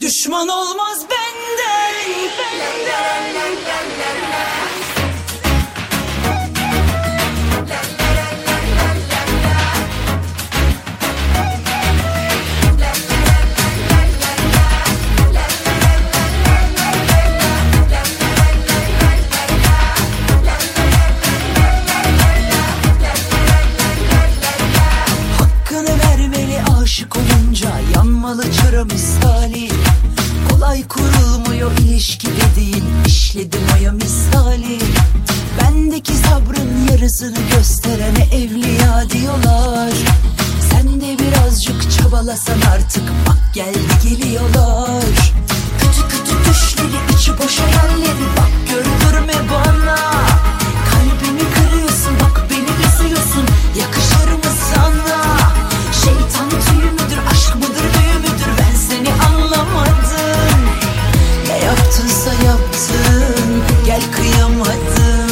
Düşman olmaz benden. Hakkını vermeli aşık olunca, yanmalı çıra misali. Kolay kurulmuyor ilişki dediğin, işledim oya misali. Bendeki sabrın yarısını gösterene evliya diyorlar. Sen de birazcık çabalasan artık, bak geldi geliyorlar. Kötü kötü düşleri, içi boş hayalleri, bak gördürme bana. Kalbimi kırıyorsun, bak beni üzüyorsun, yakışır mı sana? Şeytan tüyü müdür, aşk mıdır, büyü müdür, ben seni anlamadım. Ne yaptınsa yaptın, gel kıyamadım.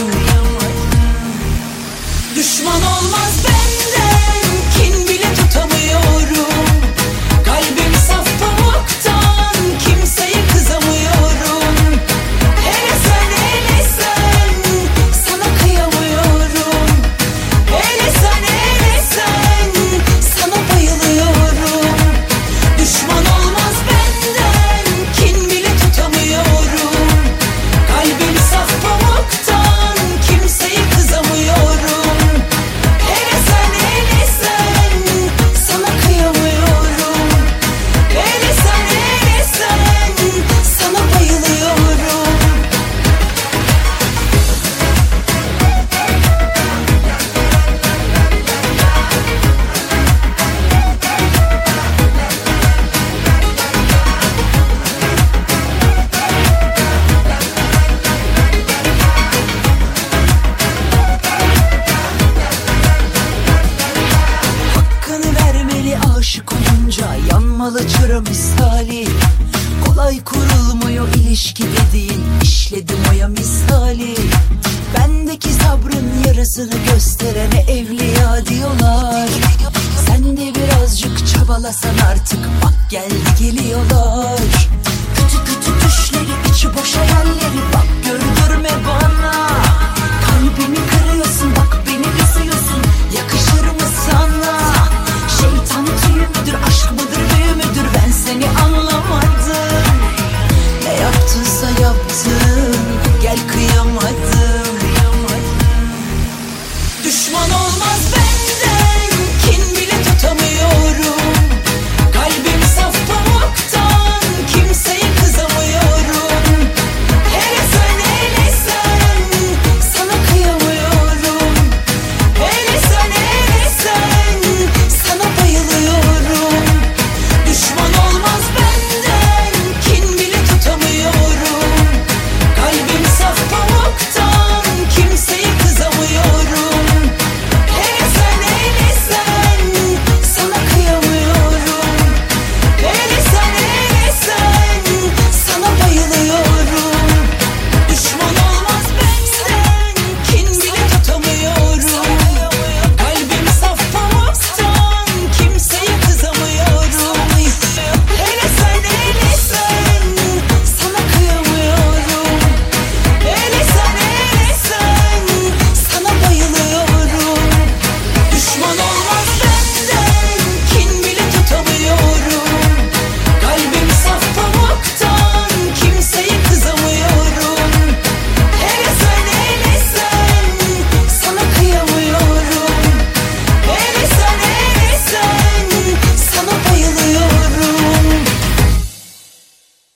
Düşman olmaz benden, kin bile tutamıyorum. Kalbim saf pamuktan, kimseye kızamıyorum. Hele sen, sana kıyamıyorum. Hele sen, sana bayılıyorum. Düşman olmaz benden, kin bile tutamıyorum. Kalbim saf pamuktan, kimseye kızamıyorum. Hele sen, sana kıyamıyorum. Hele sen, sana bayılıyorum. Hakkını vermeli aşık olunca, yanmalı çıra misali. Kolay kurulmuyor ilişki dediğin, işledim oya misali. Bendeki sabrın yarısını gösterene evliya diyorlar. Sen de birazcık çabalasan artık, bak geldi geliyorlar. Kötü kötü düşleri, içi boş hayalleri, bak gördürme bana.